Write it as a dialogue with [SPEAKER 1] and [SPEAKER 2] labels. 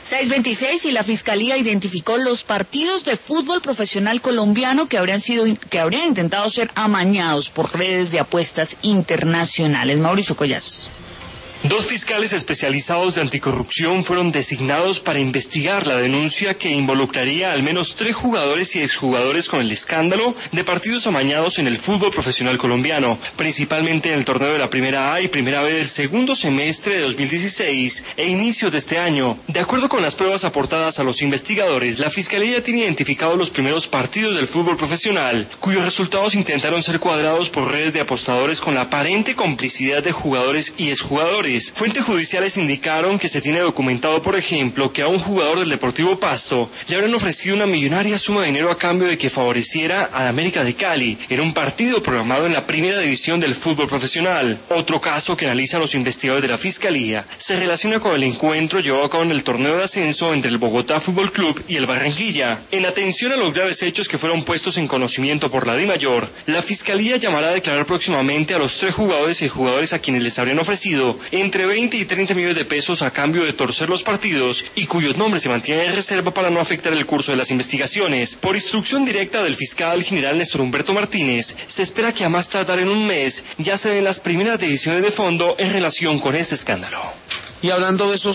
[SPEAKER 1] 6:26 y la Fiscalía identificó los partidos de fútbol profesional colombiano que habrían intentado ser amañados por redes de apuestas internacionales. Mauricio Collazos.
[SPEAKER 2] 2 fiscales especializados de anticorrupción fueron designados para investigar la denuncia que involucraría al menos 3 jugadores y exjugadores con el escándalo de partidos amañados en el fútbol profesional colombiano, principalmente en el torneo de la Primera A y Primera B del segundo semestre de 2016 e inicios de este año. De acuerdo con las pruebas aportadas a los investigadores, la Fiscalía tiene identificado los primeros partidos del fútbol profesional, cuyos resultados intentaron ser cuadrados por redes de apostadores con la aparente complicidad de jugadores y exjugadores. Fuentes judiciales indicaron que se tiene documentado, por ejemplo, que a un jugador del Deportivo Pasto le habrían ofrecido una millonaria suma de dinero a cambio de que favoreciera a la América de Cali en un partido programado en la primera división del fútbol profesional. Otro caso que analizan los investigadores de la Fiscalía se relaciona con el encuentro llevado a cabo en el torneo de ascenso entre el Bogotá Fútbol Club y el Barranquilla. En atención a los graves hechos que fueron puestos en conocimiento por la DIMAYOR, la Fiscalía llamará a declarar próximamente a los 3 jugadores y jugadores a quienes les habrían ofrecido entre 20 y 30 millones de pesos a cambio de torcer los partidos y cuyos nombres se mantienen en reserva para no afectar el curso de las investigaciones. Por instrucción directa del fiscal general Néstor Humberto Martínez, se espera que a más tardar en un mes ya se den las primeras decisiones de fondo en relación con este escándalo.
[SPEAKER 3] Y hablando de esos